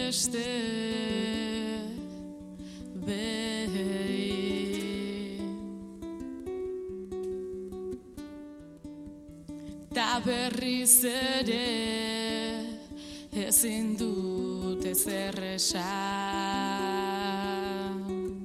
beste behin. Ta berriz ere ezin dut ezer esan.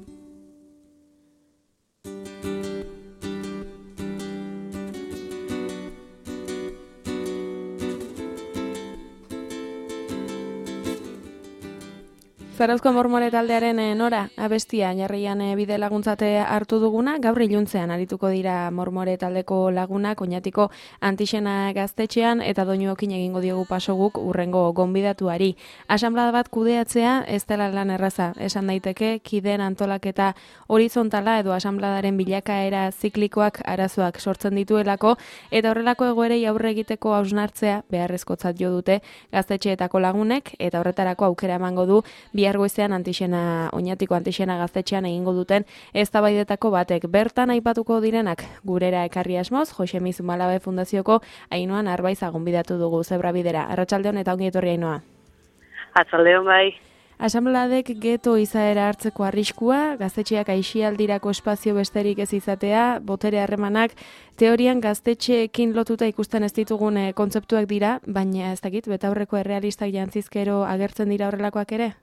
Zarauzko Mormore taldearen nora, abestia, jarrian bide laguntzate hartu duguna, gaur iluntzean arituko dira Mormore taldeko lagunak, Oñatiko Antixena gaztetxean, eta doinuokin egingo diogu paso guk urrengo gonbidatuari. Asanblada bat kudeatzea ez dela lan erraza, esan daiteke, kideen antolaketa horizontala edo asanbladaren bilakaera ziklikoak arazoak sortzen dituelako, eta horrelako egoerei aurre egiteko hausnartzea beharrezkotzat jo dute gaztetxeetako lagunek, eta horretarako aukera emango du bihar goizean Oñatiko Antixena gaztetxean egingo duten eztabaidetako batek. Bertan aipatuko direnak gurera ekarri asmoz, Josemi Zumalabe Fundazioko Ainhoa Arbaiza gonbidatu dugu Zebrabidera. Arratsaldeon eta ongi etorri Ainhoa. Arratsaldeon bai. Asanbladek geto izaera hartzeko arriskua, gaztetxeak aisialdirako espazio besterik ez izatea, botere harremanak, teorian gaztetxeekin lotuta ikusten ez ditugun kontzeptuak dira, baina ez dakit, betaurreko errealistak jantzizkero agertzen dira horrelakoak ere?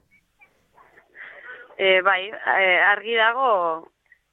Argi dago,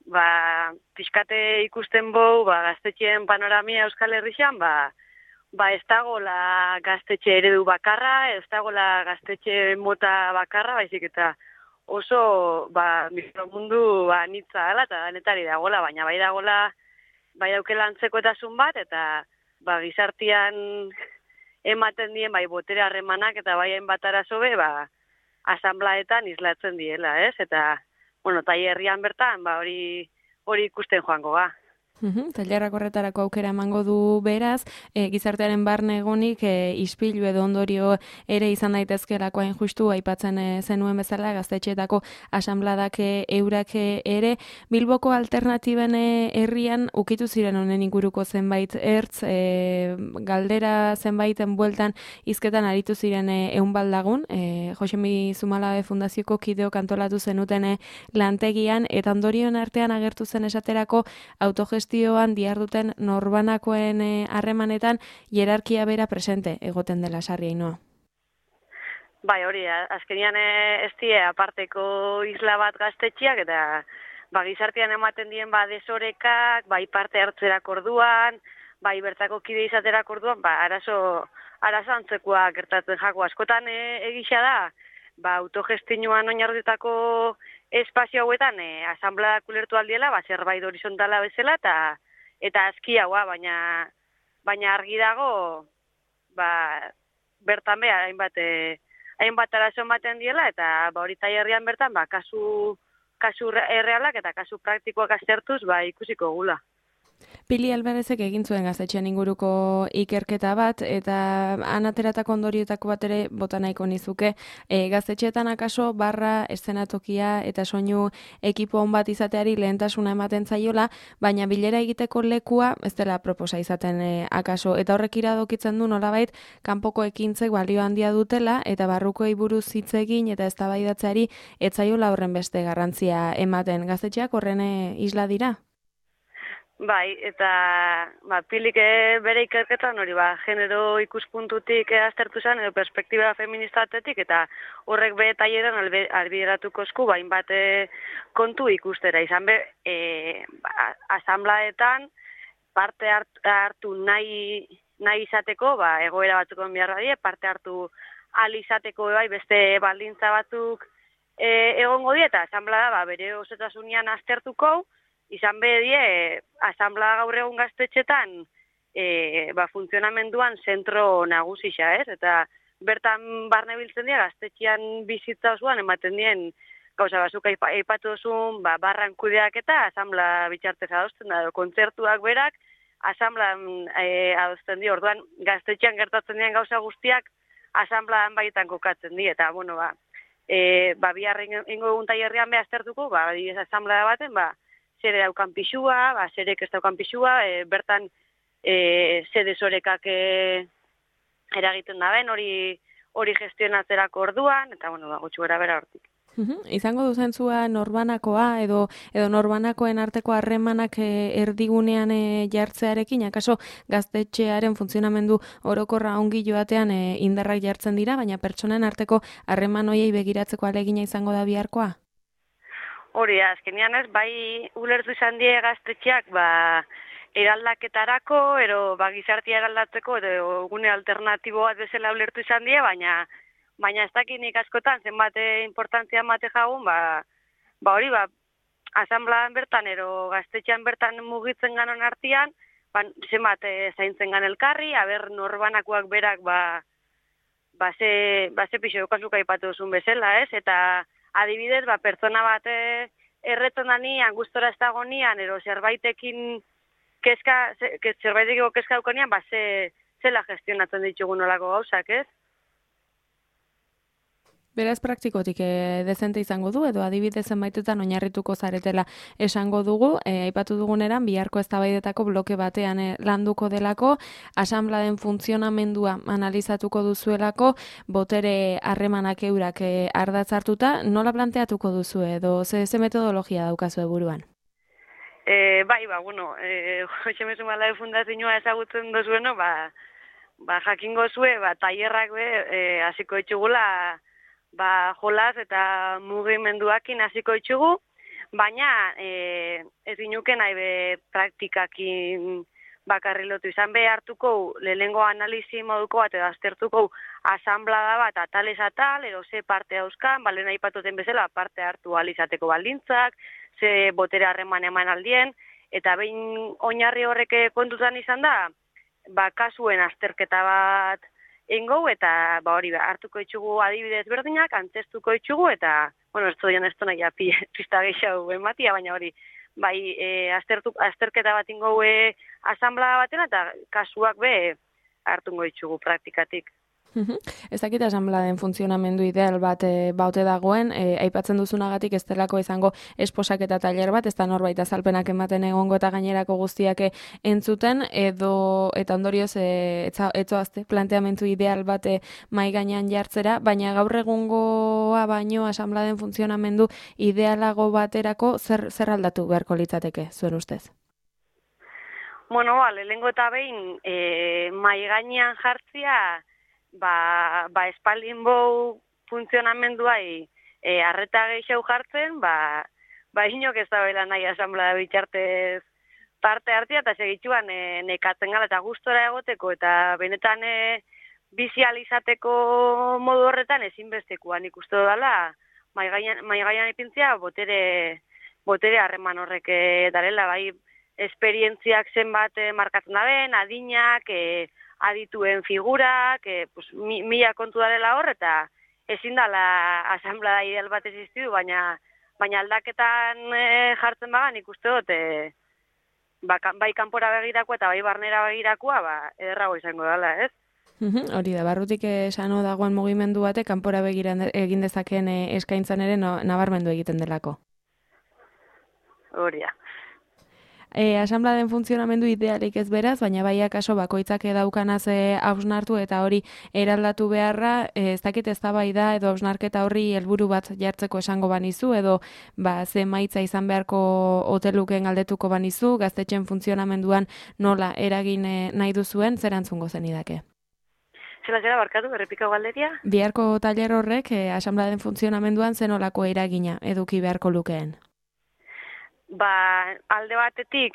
pixkate ikusten bau, gaztetxeen panoramia Euskal Herrixan, ez dagoela gaztetxe eredu bakarra, ez dagoela gaztetxe mota bakarra, baizik eta oso mikromundu anitza dela eta danetari dagoela, baina bai dagoela daukela antzekoetasun bat, eta gizartian ematen dien botere harremanak eta bai hainbat arazo be, asanblaetan islatzen diela, ez? Eta, tailerrian bertan, hori ikusten joango ga. Tailerrak horretarako aukera emango du beraz, gizartearen barne egonik ispilu edo ondorio ere izan daitezkelako hain justu aipatzen zenuen bezala gaztetxeetako asanbladak eurak ere Bilboko alternatiben herrian ukitu ziren honen inguruko zenbait ertz, galdera zenbaiten bueltan hizketan aritu ziren 100 lagun, Josemi Zumalabe Fundazioko kideok antolatu zenuten lantegian, eta ondorioen artean agertu zen esaterako autogestioan diharduten norbanakoen harremanetan hierarkia bera presente egoten dela sarri Ainhoa. Bai, hori, azkenian ez die aparteko isla bat gaztetxeak, eta gizartean ematen dien desorekak, parte hartzerak orduan, bertako kide izaterak orduan, arazo antzekoa gertatzen jako. Askotan egisa da, autogestioan oinarritutako espazio hauetan asanbladak ulertu aldiela, zerbait horizontala bezala, eta azki haua, baina argi dago, bertan hainbat arazo ematen diela, eta hori tailerrian bertan, kasu errealak eta kasu praktikoak aztertuz, ikusiko gula. Pili Alvarezek egin zuen gaztetxean inguruko ikerketa bat, eta anateratako ondorioetako bat ere bota nahiko nizuke. Gaztetxeetan akaso barra, eszenatokia eta soinu ekipo on bat izateari lehentasuna ematen zaiola, baina bilera egiteko lekua ez dela proposa izaten akaso. Eta horrek iradokitzen du nolabait kanpoko ekintzek balio handia dutela, eta barrukoei buruz hitz egin eta eztabaidatzeari ez zaiola horren beste garrantzia ematen. Gaztetxeak horren isla dira? Bai, eta Pilik bere ikerketan hori genero ikuspuntutik aztertu zen, edo perspektiba feministatetik, eta horrek be taileran albideratuko esku hainbat kontu ikustera. Izan be, asanblaetan parte hartu nahi izateko, egoera batzuko beharra die, parte hartu ahal izateko beste baldintza batzuk egongo die, eta asanblada bere osotasunean aztertuko, izan bedie, asanblada gaur egun gaztetxetan funtzionamenduan zentro nagusisa, ez? Eta bertan barne biltzen dira, gaztetxean bizitza osoan ematen dien gauza bazuk aipatu duzun, barran kudeak eta asanblada bitxartez adosten da, kontzertuak berak, asanbladan adosten dira, orduan gaztetxean gertatzen diren gauza guztiak asanbladan baitan kokatzen dira, eta, biharra ingo egun tailerrian aztertuko, asanblada baten, zere daukan pixua, zerek ez daukan pixua, bertan ze desorekak eragiten da ben, hori hori gestionatzerako orduan, eta bueno, gutxi gora bera hortik. Izango duzentzua norbanakoa edo norbanakoen arteko harremanak erdigunean jartzearekin, akaso gaztetxearen funtzionamendu orokorra ongi joatean indarrak jartzen dira, baina pertsonen arteko harreman hoiei begiratzeko ahalegina izango da biharkoa? Hori, azkenean ez, bai ulertu izan die gaztetxeak, eraldaketarako, gizartia eraldatzeko, edo gune alternatibo bat bezala ulertu izan die, baina ez dakinik askotan, zenbat importantzia emate jagun, hori, asanbladan bertan, gaztetxean bertan mugitzen ganon artian, zenbat zaintzen gan elkarri, aber norbanakoak berak, ze pixo eukazuk aipatu duzun bezala, ez? Eta adibidez, pertsona bat erretzen danian, gustora ez dagonian, zerbaitekin zerbaitekin kezka daukonian, zela gestionatzen ditugu nolako gauzak, ez? Beraz praktikotik dezente izango du, edo adibidez zenbaitetan oinarrituko zaretela esango dugu, aipatu duguneran biharko eztabaidetako bloke batean landuko delako, asanbladen funtzionamendua analizatuko duzuelako, botere harremanak eurak ardatz hartuta, nola planteatuko duzu edo ze metodologia daukazu buruan? Jose Mesumala fundazioa ezagutzen dozueno, jakingo zue, tailerrak hasiko ditugula, jolas eta mugimenduakin hasiko ditugu, baina ez dinuke nahi praktikakin bakarri lotu izan hartuko lehenengo analizi moduko bat edo aztertuko asanblada bat atalez atal, edo ze parte hauzkan, lehen aipatuten bezala parte hartu alizateko baldintzak, ze botere harreman eman aldien, eta behin oinarri horrek kontutan izan da, kasuen azterketa bat ingo, eta hori hartuko ditugu adibidez berdinak, antzestuko ditugu, eta, ez nahi pista gehiago ematia, baina hori, azterketa bat ingo asanblada batena, eta kasuak hartungo ditugu praktikatik. Ez dakit asanbladen funtzionamendu ideal bat baute dagoen, aipatzen duzunagatik ez delako izango esposak eta tailer bat, ez da norbait azalpenak ematen egongo eta gainerako guztiak entzuten, eta ondorioz etzoazte planteamendu ideal bat mai gainean jartzera, baina gaur egungoa baino asanbladen funtzionamendu idealago baterako zer aldatu beharko litzateke, zuen ustez? Lehenengo eta behin mai gainean jartzia, espaldin bau funtzionamenduai arreta gehiago jartzen, inok ez da bela nahi asanblada bitxartez parte hartzia, eta segitxuan nekatzen gala eta gustora egoteko, eta benetan bizializateko modu horretan ezinbestekoan ikustu dela, mai gainean ipintzia botere harreman horrek darela, esperientziak zenbat markatzen daben, adinak, adituen figurak, mila kontu darela hor, eta ezin dala asanblada ideal bat existidu, baina aldaketan jartzen bagan ikuste dut, bai kanpora begirako eta bai barnera begirakoa, ederrago izango dela, ez? Hori da, barrutik esano dagoen mugimendu batek kanpora begiran egin dezakeen eskaintzan ere nabarmendu egiten delako. Hori da. Asanbladen funtzionamendu idealik ez beraz, baina bai akaso bakoitzak daukanaz hausnartu eta hori eraldatu beharra, ez dakit eztabaida edo hausnarketa horri helburu bat jartzeko esango banizu, edo ze emaitza izan beharko hoteluken galdetuko banizu, gaztetxen funtzionamenduan nola eragin nahi duzuen, zer antzungo zenidake? Zela barkatu, errepikau galderia? Biharko tailer horrek asanbladen funtzionamenduan zenolako eragina eduki beharko lukeen? Alde batetik,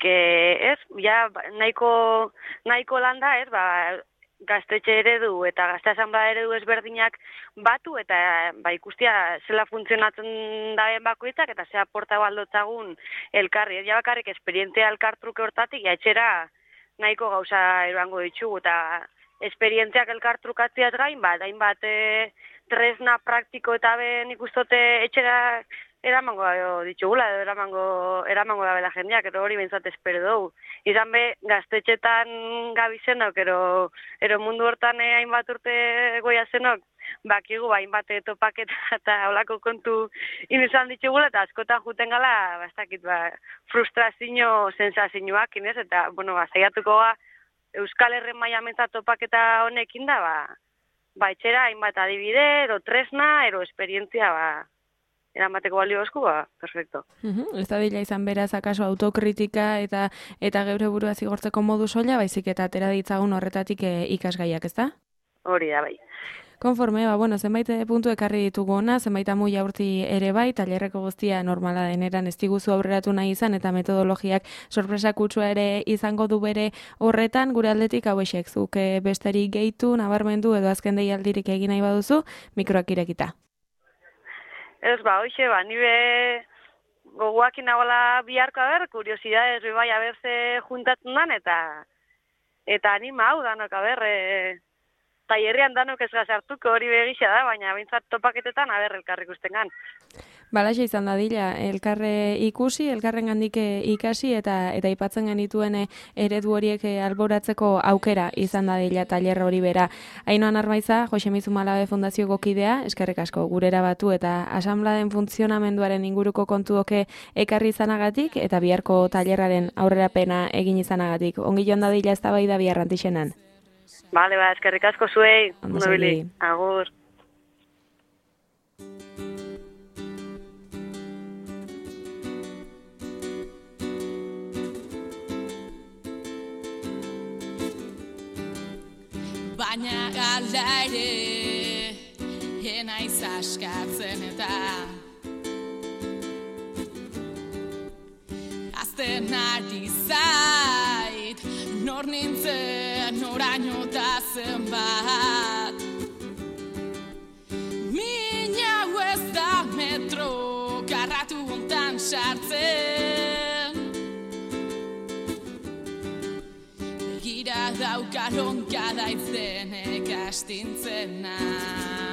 nahiko landa, gaztetxe eredu eta gazte asanblada eredu ezberdinak batu, eta ikustia zela funtzionatzen daben bakoitzak, eta zea porta baldotzagun elkarri. Ja bakarrik esperientzia elkartruke hortatik, etxera nahiko gauza eroango ditugu, eta esperientziak elkartrukatziaz gain, hainbat tresna praktiko eta ben ikustote etxera eramango ditugula, edo eramango da bela jendeak, ero hori behintzat espero dugu. Izan gaztetxetan gabizenok, ero mundu hortan hainbat urte goia zenok, bakigu hainbat topaketa eta holako kontu inizan ditugula, eta askotan juten gala, frustrazio sensazioak, inez, eta, saiatuko Euskal Herren maila mentzat topaketa honekin da, etxera hainbat adibide, ero tresna, ero esperientzia, eramateko baliozku, perfecto. Ez da dila izan beraz, akaso autokritika eta geure burua zigortzeko modu soila, baizik eta atera ditzagun horretatik ikasgaiak, ezta? Hori da, bai. Konforme, zenbait puntu ekarri ditugu ona, zenbait amu jaurti ere bai, tailerreko guztia normala deneran ez diguzu aurreratu nahi izan, eta metodologiak sorpresa kutsua ere izango du bere horretan, gure aldetik hauexek, zuk besterik gehitu, nabarmendu edo azken deialdirik egin nahi baduzu, mikroak irekita. Ez, hoxe, nire goguakin nagoela biharko kuriosidades bai aberze juntatzen dan, eta anima hau danok tailerrean danok ez gazartuko hori begisa da, baina bintzat topaketetan elkarrik ustengan. Balaxe izan dadila, elkarre ikusi, elkarren gandik ikasi eta aipatzen genituen eredu horiek alboratzeko aukera izan dadila tailer hori bera. Ainoan Armaiza, Jose Mizumalabe Fundazioko kidea, eskerrik asko gurera batu eta asanbladen funtzionamenduaren inguruko kontuoke ekarri izanagatik eta biharko tailerraren aurrerapena egin izanagatik. Ongi joan dadila ez da bai da bihar Antixenan. Bale, eskerrik asko zuei. Ondo segi. Agur. Baina gala ere, enaiz askatzen eta azten ari zait, nor nintzen oraino da zenbat. Min hau ez da metro karratu hontan sartzen, begira daukalon kada izenek astintzena.